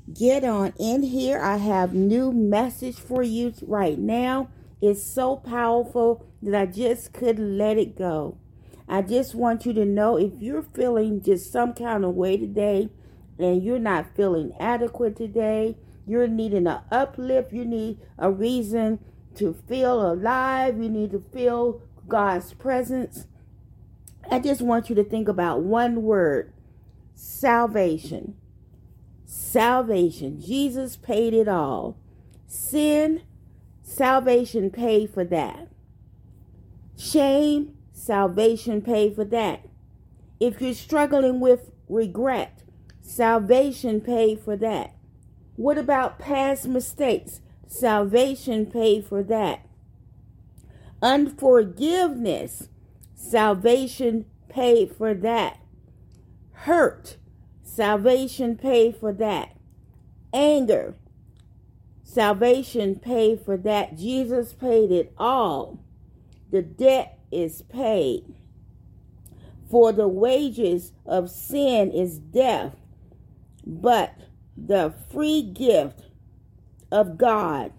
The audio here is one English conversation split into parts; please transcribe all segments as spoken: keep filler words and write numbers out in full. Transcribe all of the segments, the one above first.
Get on in here. I have new message for you right now. It's so powerful that I just couldn't let it go. I just want you to know, if you're feeling just some kind of way today and you're not feeling adequate today, you're needing an uplift, you need a reason to feel alive, you need to feel God's presence. I just want you to think about one word: salvation. Salvation. Jesus paid it all. Sin, salvation paid for that. Shame, salvation paid for that. If you're struggling with regret, salvation paid for that. What about past mistakes? Salvation paid for that. Unforgiveness, salvation paid for that. Hurt, salvation paid for that. Anger, salvation paid for that. Jesus paid it all. The debt is paid. For the wages of sin is death, but the free gift of God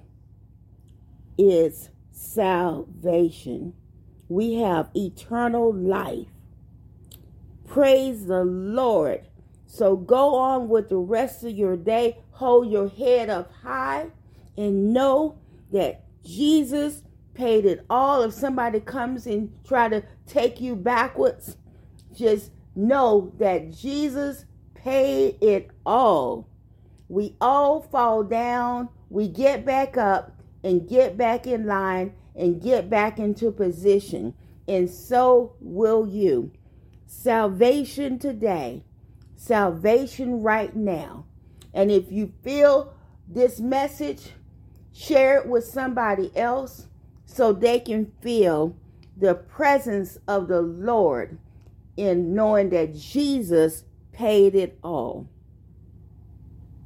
is salvation. We have eternal life. Praise the Lord. So go on with the rest of your day. Hold your head up high and know that Jesus paid it all. If somebody comes and try to take you backwards, just know that Jesus paid it all. We all fall down. We get back up and get back in line and get back into position. And so will you. Salvation today. Salvation right now. And if you feel this message, share it with somebody else so they can feel the presence of the Lord in knowing that Jesus paid it all.